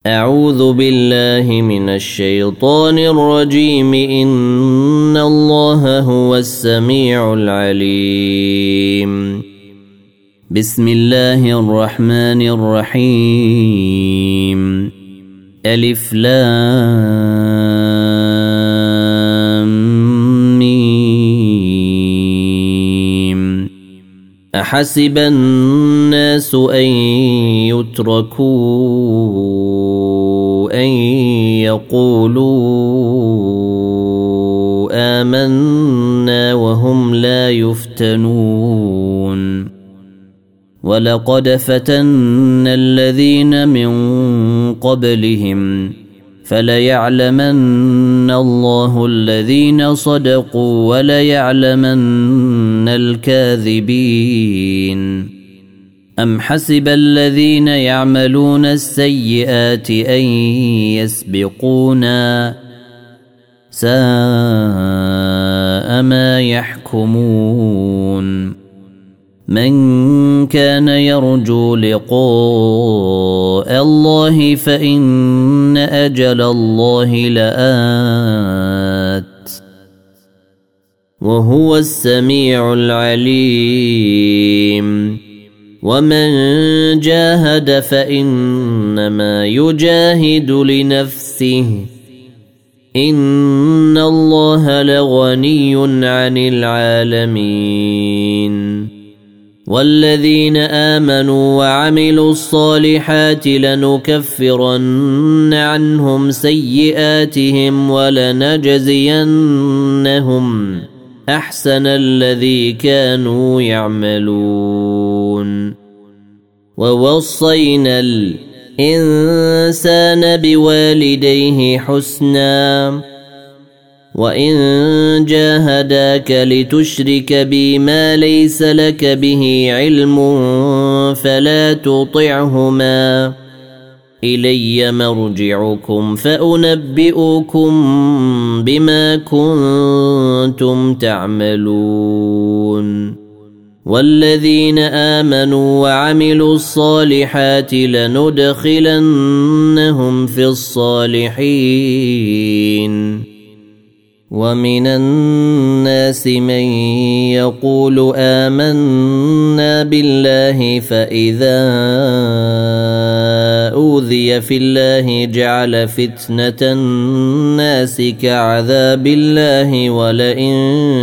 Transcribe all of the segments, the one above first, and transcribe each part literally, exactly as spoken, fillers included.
أعوذ بالله من الشيطان الرجيم. إن الله هو السميع العليم. بسم الله الرحمن الرحيم. ألف لام ميم. أحسب الناس أن يتركوا أن يقولوا آمنا وهم لا يفتنون. ولقد فتنا الذين من قبلهم فليعلمن الله الذين صدقوا وليعلمن الكاذبين. أم حسب الذين يعملون السيئات أن يسبقونا ساء ما يحكمون. من كان يرجو لقاء الله فإن أجل الله لآت وهو السميع العليم. ومن جاهد فإنما يجاهد لنفسه إن الله لغني عن العالمين. والذين آمنوا وعملوا الصالحات لنكفرن عنهم سيئاتهم ولنجزينهم أحسن الذي كانوا يعملون. ووصينا الإنسان بوالديه حسنا وإن جاهداك لتشرك بي ما ليس لك به علم فلا تطعهما إلي مرجعكم فأنبئكم بما كنتم تعملون. والذين آمنوا وعملوا الصالحات لندخلنهم في الصالحين. ومن الناس من يقول آمنا بالله فإذا أوذي في الله جعل فتنة الناس كعذاب الله ولئن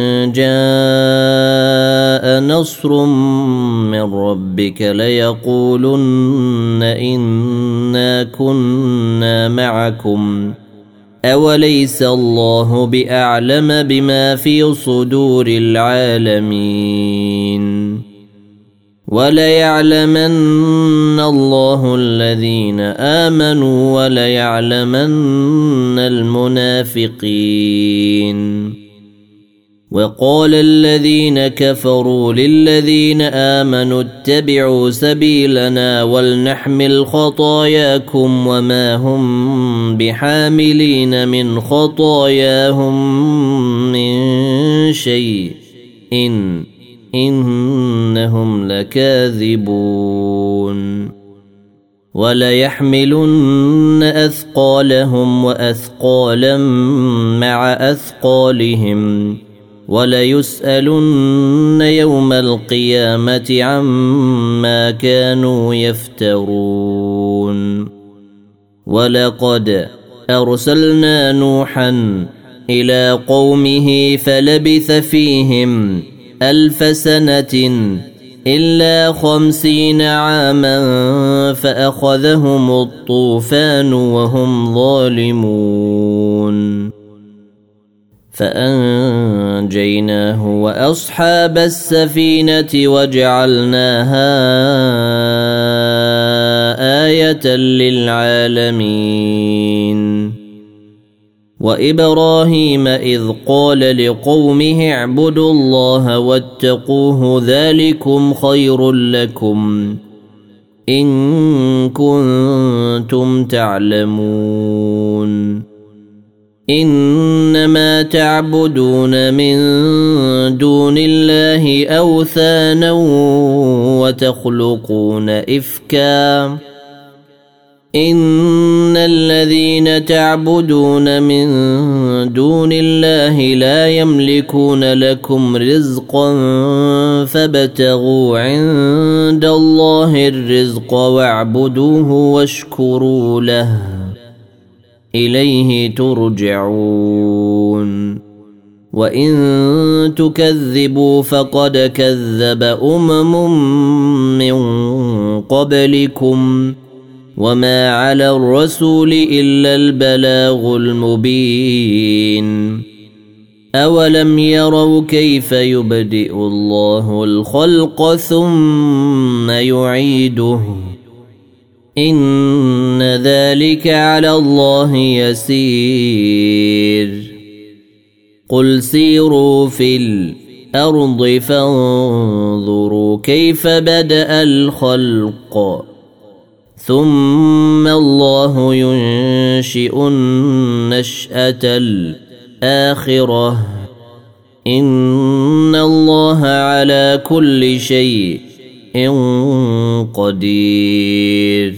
جاء نصر من ربك ليقولن إنا كنا معكم أوليس الله بأعلم بما في صدور العالمين. وليعلمن الله الذين آمنوا وليعلمن المنافقين. وقال الذين كفروا للذين آمنوا اتبعوا سبيلنا ولنحمل خطاياكم وما هم بحاملين من خطاياهم من شيء إن إنهم لكاذبون. وليحملن أثقالهم وأثقالا مع أثقالهم وليسألن يوم القيامة عما كانوا يفترون. ولقد أرسلنا نوحا إلى قومه فلبث فيهم ألف سنة إلا خمسين عاما فأخذهم الطوفان وهم ظالمون. فأنجيناه وأصحاب السفينة وجعلناها آية للعالمين. وإبراهيم إذ قال لقومه اعبدوا الله واتقوه ذلكم خير لكم إن كنتم تعلمون. إنما تعبدون من دون الله أوثانا وتخلقون إفكا إن الذين تعبدون من دون الله لا يملكون لكم رزقا فابتغوا عند الله الرزق واعبدوه واشكروا له إليه ترجعون وإن تكذبوا فقد كذب أمم من قبلكم وما على الرسول إلا البلاغ المبين أولم يروا كيف يبدئ الله الخلق ثم يعيده إن ذلك على الله يسير قل سيروا في الأرض فانظروا كيف بدأ الخلق ثم الله ينشئ النشأة الآخرة إن الله على كل شيء قدير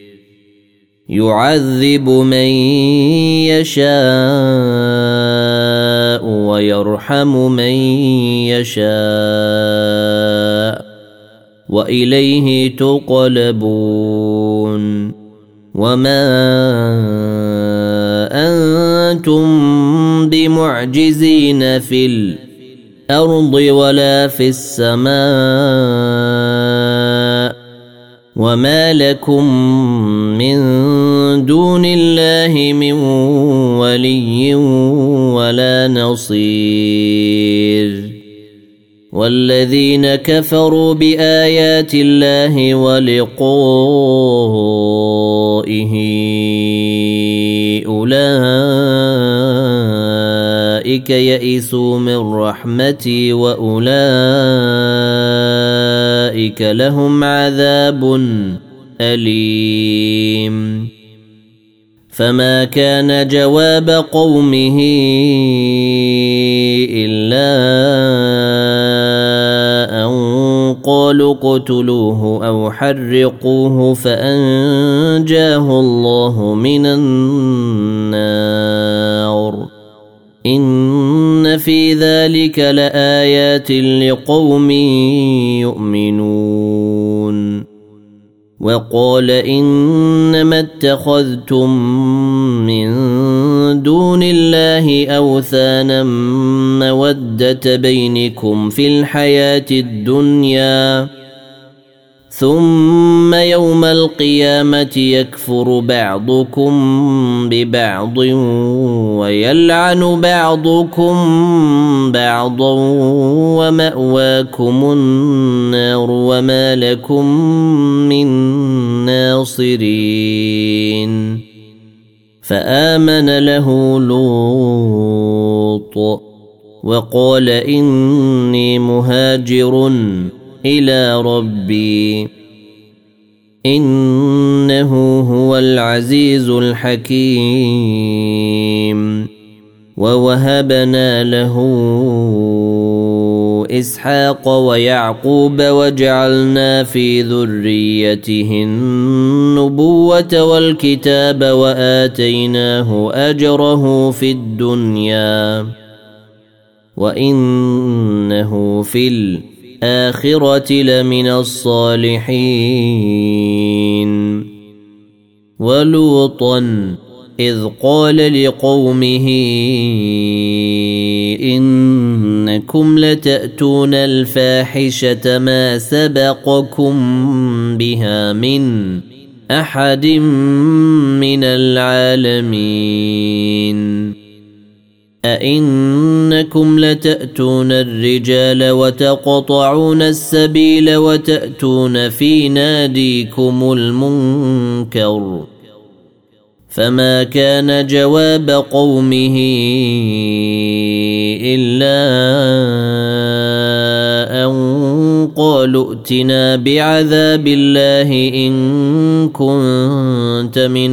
يعذب من يشاء ويرحم من يشاء وإليه تقلبون وما أنتم بمعجزين في الأرض ولا في السماء وما لكم من دون الله من ولي ولا نصير والذين كفروا بآيات الله ولقائه أولئك يئسوا من رحمتي وأولئك لهم عذاب أليم فما كان جواب قومه إلا أن قالوا اقتلوه أو حرقوه فأنجاه الله من النار إن في ذلك لآيات لقوم يؤمنون وقال إنما اتخذتم من دون الله أوثانا مودة بينكم في الحياة الدنيا ثم يوم القيامة يكفر بعضكم ببعض ويلعن بعضكم بعضا ومأواكم النار وما لكم من ناصرين فآمن له لوط وقال إني مهاجر إلى ربي إنه هو العزيز الحكيم ووهبنا له إسحاق ويعقوب وجعلنا في ذريته النبوة والكتاب وآتيناه أجره في الدنيا وإنه في الآخرة لمن الصالحين ولوطا إذ قال لقومه إنكم لتأتون الفاحشة ما سبقكم بها من أحد من العالمين أئنكم لتأتون الرجال وتقطعون السبيل وتأتون في ناديكم المنكر فما كان جواب قومه إلا أن قالوا ائتنا بعذاب الله إن كنت من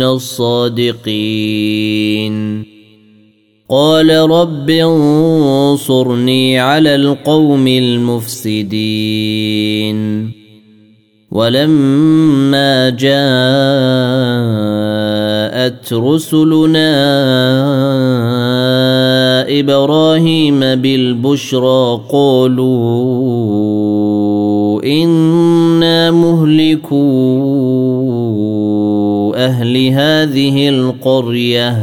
الصادقين قال رب انصرني على القوم المفسدين ولما جاءت رسلنا إبراهيم بالبشرى قالوا إنا مهلكو أهل هذه القرية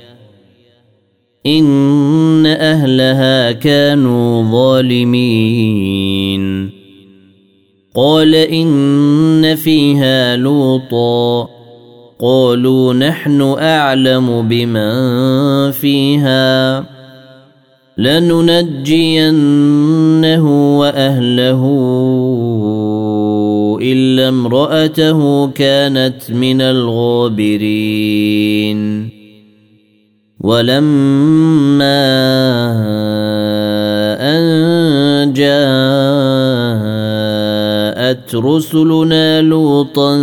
إن أهلها كانوا ظالمين. قال إن فيها لوطا قالوا نحن أعلم بمن فيها لننجينه وأهله إلا امرأته كانت من الغابرين. ولما أن جاءت رسلنا لوطا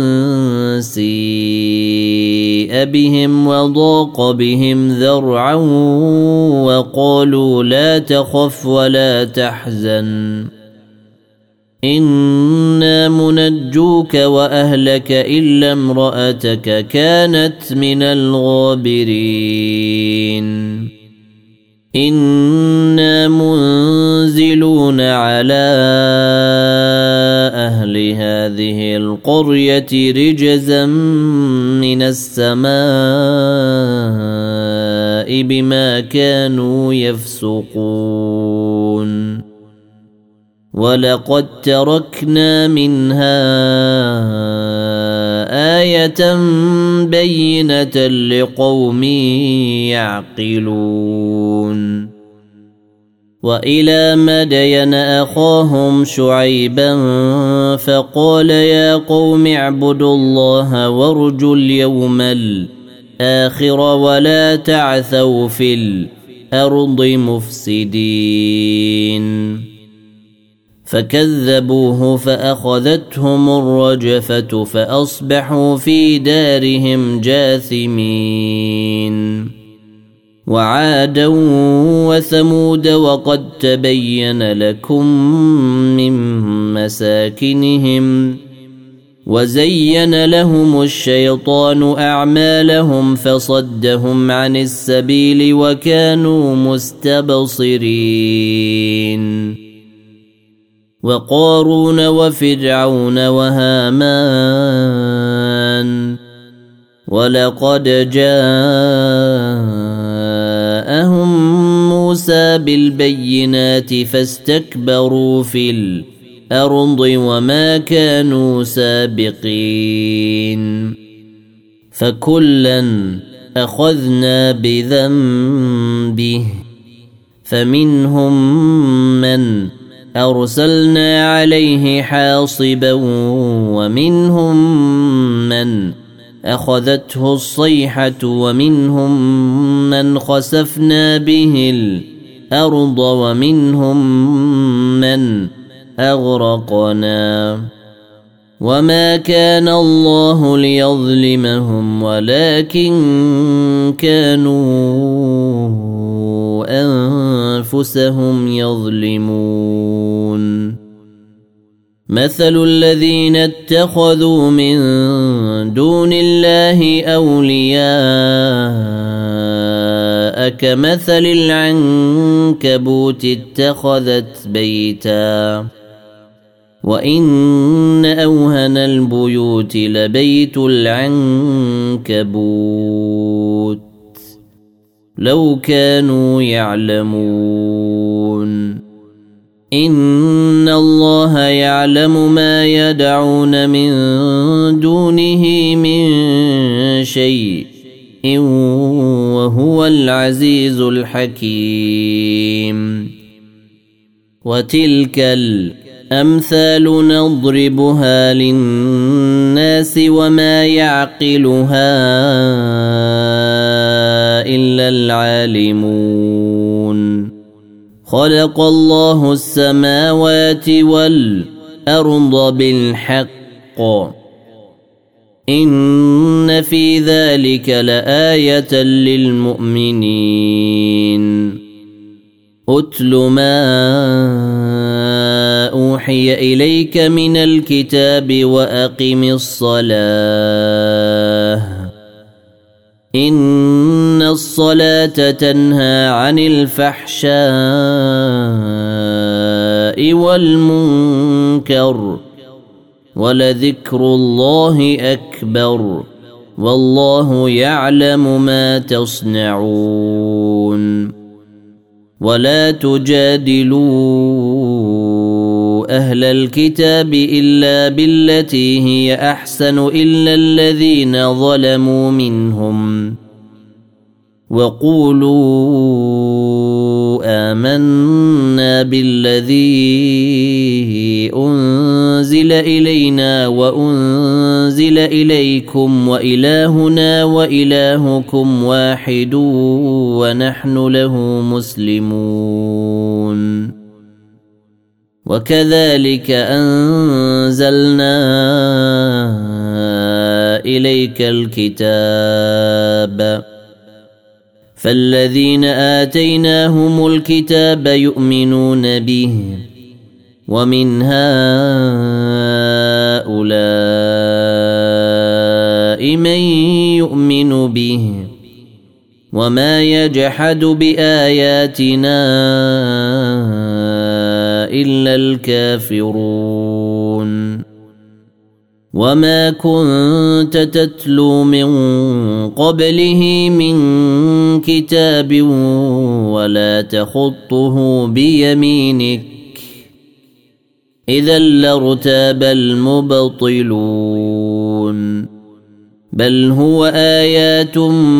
سيء بهم وضاق بهم ذرعا وقالوا لا تخف ولا تحزن إنا منجوك وأهلك إلا امرأتك كانت من الغابرين. إنا منزلون على أهل هذه القرية رجزا من السماء بما كانوا يفسقون. ولقد تركنا منها آية بينة لقوم يعقلون. وإلى مدين أخاهم شعيبا فقال يا قوم اعبدوا الله وارجوا اليوم الآخر ولا تعثوا في الأرض مفسدين. فكذبوه فأخذتهم الرجفة فأصبحوا في دارهم جاثمين. وعادا وثمود وقد تبين لكم من مساكنهم وزين لهم الشيطان أعمالهم فصدهم عن السبيل وكانوا مستبصرين. وقارون وفرعون وهامان ولقد جاءهم موسى بالبينات فاستكبروا في الأرض وما كانوا سابقين. فكلا أخذنا بذنبه فمنهم من أرسلنا عليه حاصبا ومنهم من أخذته الصيحة ومنهم من خسفنا به الأرض ومنهم من أغرقنا. وما كان الله ليظلمهم ولكن كانوا أنفسهم يظلمون. مثل الذين اتخذوا من دون الله أولياء كمثل العنكبوت اتخذت بيتا وإن أوهن البيوت لبيت العنكبوت لو كانوا يعلمون. إن الله يعلم ما يدعون من دونه من شيء وهو العزيز الحكيم. وتلك الأمثال نضربها للناس وما يعقلها إلا العالمون. خلق الله السماوات والأرض بالحق إن في ذلك لآية للمؤمنين. أتل ما أوحي إليك من الكتاب وأقم الصلاة إن الصلاة تنهى عن الفحشاء والمنكر ولذكر الله أكبر والله يعلم ما تصنعون ولا تجادلوا أهل الكتاب إلا بالتي هي أحسن إلا الذين ظلموا منهم وقولوا آمنا بالذي أنزل إلينا وأنزل إليكم وإلهنا وإلهكم واحد ونحن له مسلمون وكذلك أنزلنا إليك الكتاب فالذين آتيناهم الكتاب يؤمنون به ومن هؤلاء من يؤمن به وما يجحد بآياتنا إلا الكافرون وما كنت تتلو من قبله من كتاب ولا تخطه بيمينك إذا لارتاب المبطلون بل هو آيات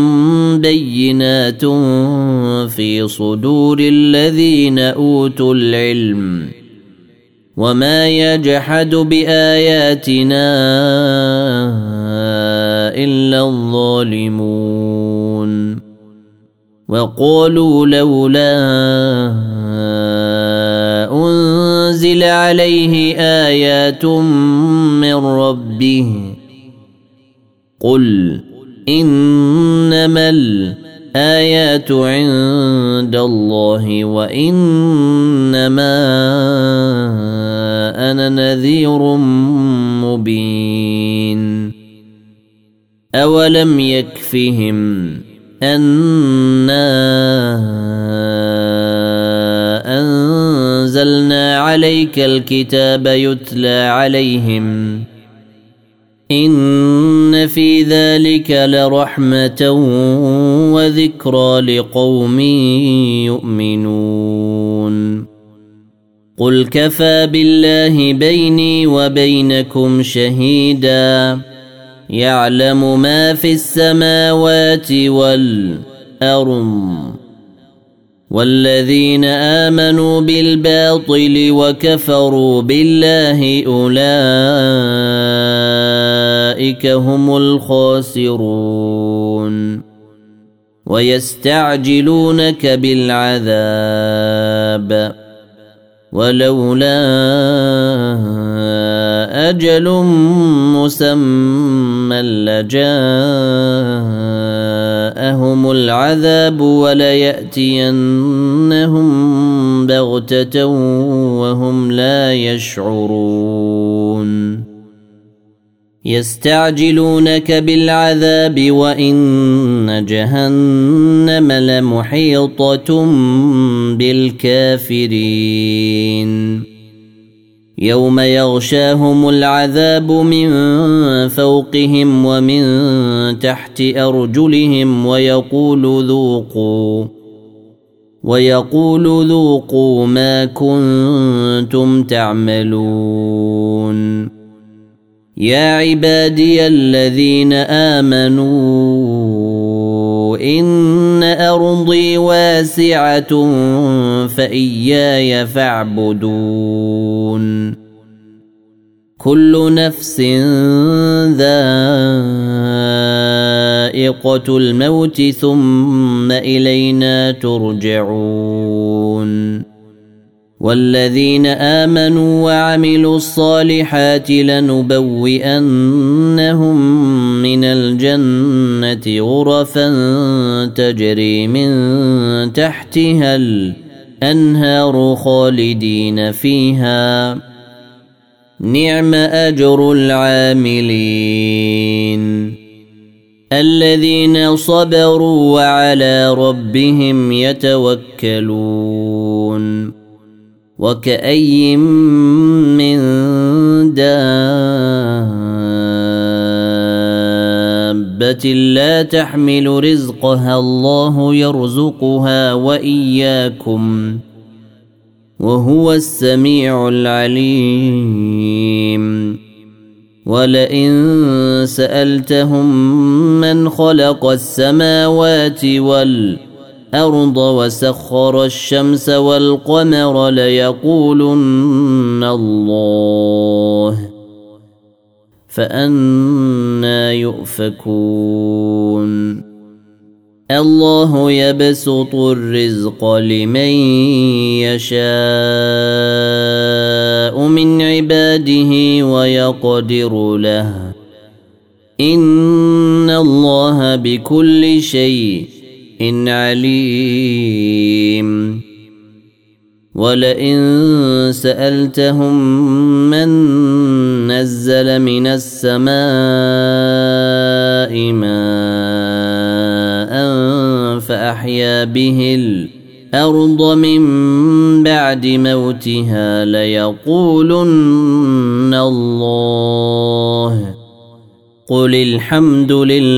بينات في صدور الذين أوتوا العلم وما يجحد بآياتنا إلا الظالمون وقالوا لولا أنزل عليه آيات من ربه قل إنما الآيات عند الله وإنما أنا نذير مبين أولم يكفهم أنا أنزلنا عليك الكتاب يتلى عليهم إن في ذلك لرحمة وذكرى لقوم يؤمنون قل كفى بالله بيني وبينكم شهيدا يعلم ما في السماوات والأرض والذين آمنوا بالباطل وكفروا بالله أولئك هم الخاسرون ويستعجلونك بالعذاب ولولا أجل مسمى لجاءهم العذاب وليأتينهم بغتة وهم لا يشعرون يستعجلونك بالعذاب وإن جهنم لمحيطة بالكافرين يوم يغشاهم العذاب من فوقهم ومن تحت أرجلهم ويقول ذوقوا ويقول ذوقوا ما كنتم تعملون يا عبادي الذين آمنوا إن أرضي واسعة فإياي فاعبدون كل نفس ذائقة الموت ثم إلينا ترجعون والذين آمنوا وعملوا الصالحات لنبوئنهم من الجنة غرفا تجري من تحتها أنهار خالدين فيها نعم أجر العاملين الذين صبروا وعلى ربهم يتوكلون وكأي من دابة لا تحمل رزقها الله يرزقها وإياكم وهو السميع العليم ولئن سألتهم من خلق السماوات والأرض وسخر الشمس والقمر ليقولن الله فأنى يؤفكون الله يبسط الرزق لمن يشاء من عباده ويقدر له إن الله بكل شيء عليم ولئن سألتهم من نزل من السماء ماء فأحيا به الأرض من بعد موتها ليقولن الله قل الحمد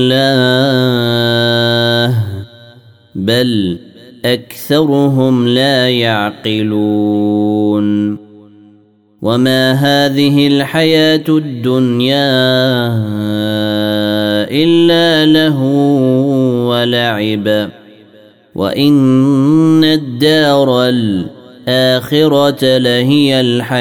لله بل أكثرهم لا يعقلون وما هذه الحياة الدنيا إلا لهو ولعب وإن الدار الآخرة لهي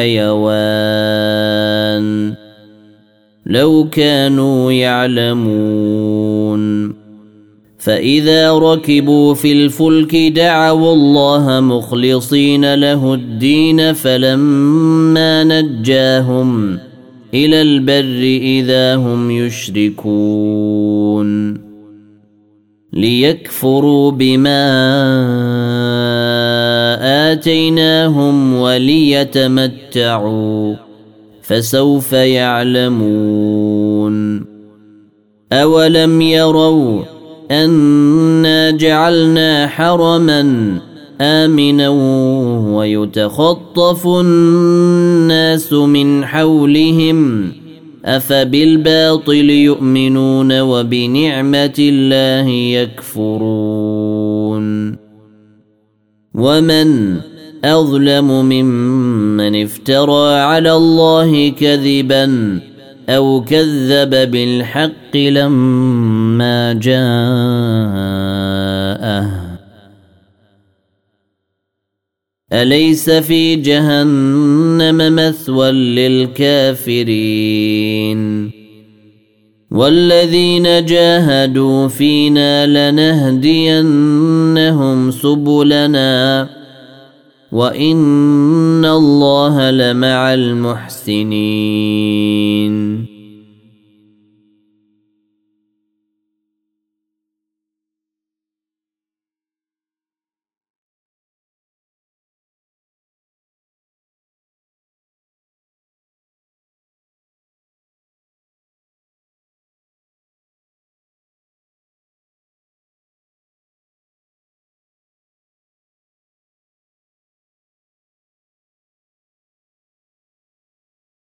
الحيوان لو كانوا يعلمون فإذا ركبوا في الفلك دعوا الله مخلصين له الدين فلما نجاهم إلى البر إذا هم يشركون ليكفروا بما آتيناهم وليتمتعوا فسوف يعلمون أولم يروا أنا جعلنا حرما آمنا ويتخطف الناس من حولهم أفبالباطل يؤمنون وبنعمة الله يكفرون ومن أظلم ممن افترى على الله كذبا أو كذب بالحق لما جاءه أليس في جهنم مثوى للكافرين والذين جاهدوا فينا لنهدينهم سبلنا وإن الله لمع المحسنين